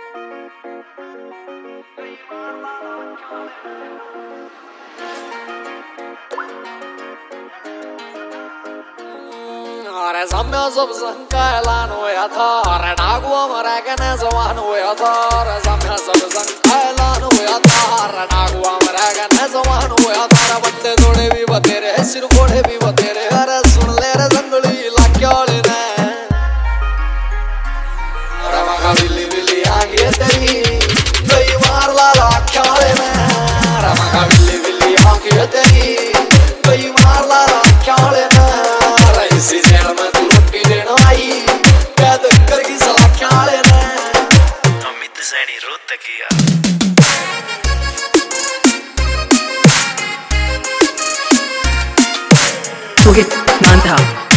Ora zammiaso bzankailano yathar Dagu amaragane zawanu yathar Zammiaso bzankailano yathar Dagu amaragane zawanu yathar Batte thode bhi batere sir kode bhi batere Are sun le re zanguli lakyale ne Ora maga villi villi aage teri Gai maar la lakyale ne Ora maga villi villi aage teri Gai maar la lakyale ne Isi jail mein tu roti dena aayi kaid kargi sala kyaale ne Amit sani rotakiya Sohit Nandha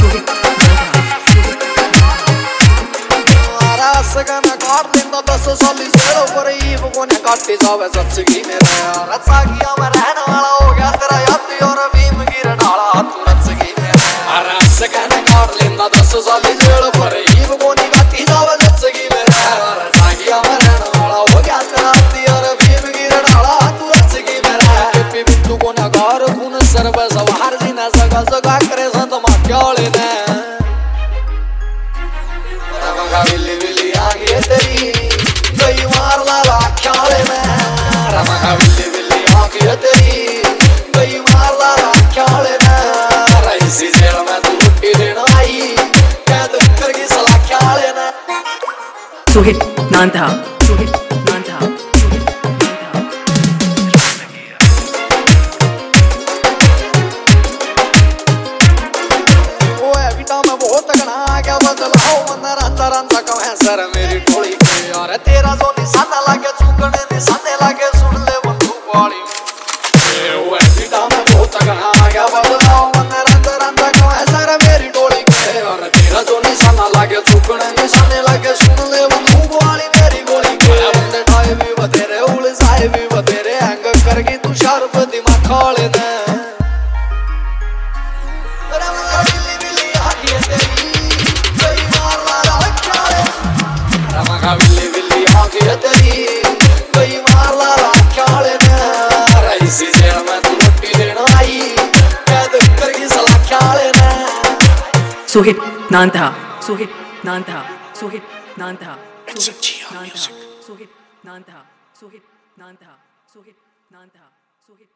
Arasagana kaartinda 10 saali zero par eve kone kaatti jaave satsgi mere ratsagiya mein rehne wala ho gaya tera yaadi aur veem gir dala tu ratsgi Arasagana kaartinda 10 saali zero par eve kone kaatti jaave satsgi mere ratsagiya mein rehne wala ho gaya tera yaadi aur veem gir dala tu ratsgi mere Pipi bindu kone gaar khun sarva sawar jina saga saga kare sant makyale ne Ramaga villi villi aage teri Gai maar la lakyale ne Ramaga villi villi aage teri Gai maar la lakyale ne Isi jail mein tu roti dena aayi kaid kargi sala kyale ne Sohit Nandha sir मेरी टोली यार तेरा जो निशाना लागे चूकने निशाने लागे सुन ले बंदूक वाली वो बेटा मैं बहुत कहां आ गया बदलाओ मन रंग रंग को है सर मेरी टोली यार तेरा जो निशाना लागे चूकने निशाने लागे सुन ले बंदूक वाली मेरी गोली बंदे टाए भी बतेरे उल जाए भी बतेरे हैंग करके तू शार्प दिमाग खाले ने Ramaga villi villi aage teri Gai maar la lakyale ne Isi jail mein tu roti dena aayi kaid kargi sala kyale ne Sohit Nandha Sohit Nandha It's a Chia music Sohit Nandha